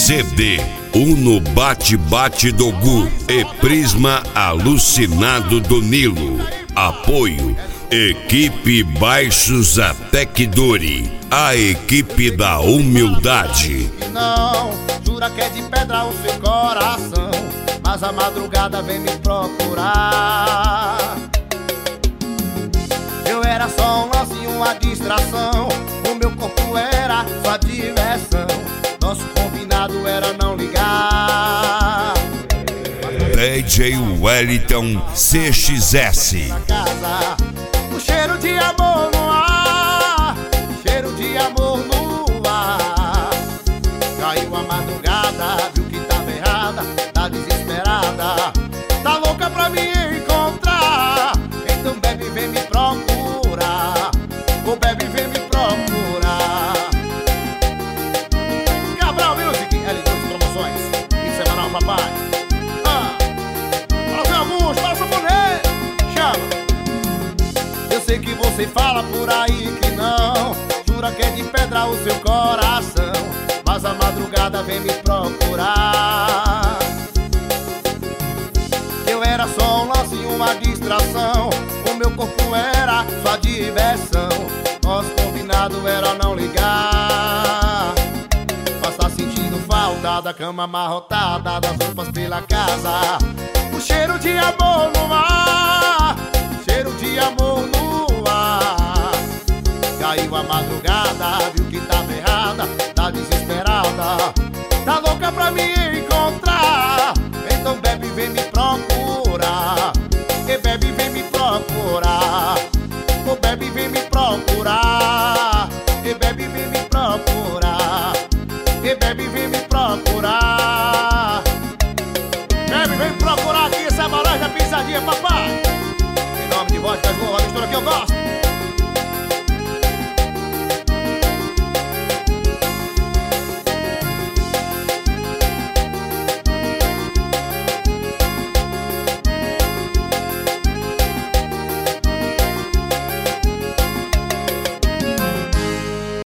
CD Uno Bate-Bate do Gu e Prisma Alucinado do Nilo. Apoio Equipe Baixos até que dure, a equipe da humildade. Não, jura que é de pedra o seu coração, mas a madrugada vem me procurar. Eu era só um lance, uma distração, o meu corpo era sua diversão. Nosso combinado era não ligar. DJ Wellington CXS. Casa, o cheiro de amor no ar, cheiro de amor no ar. Caiu a madrugada, viu que tava errada, tá desesperada, tá louca pra me encontrar. Então bebe, vem me procurar, ô bebe, vem me procurar. Cabral Music, L2 Promoções, em semanal, papai. Eu sei que você fala por aí que não, jura que é de pedra o seu coração, mas a madrugada vem me procurar. Eu era só um lance, uma distração, o meu corpo era sua diversão. Nosso combinado era não ligar. Mas tá sentindo falta da cama amarrotada, das roupas pela casa, o cheiro de amor no ar, cheiro de amor no ar. Caiu a madrugada, viu que tava errada, tá desesperada, tá louca pra me encontrar. Então bebe, vem me procurar, e bebe, vem me procurar, ô bebe, vem me procurar, e bebe, vem me procurar, e bebe, vem me procurar. Bebe, vem me procurar aqui, essa é a embalagem da pisadinha, papai. Em nome de Voz das Boas, a mistura que eu gosto.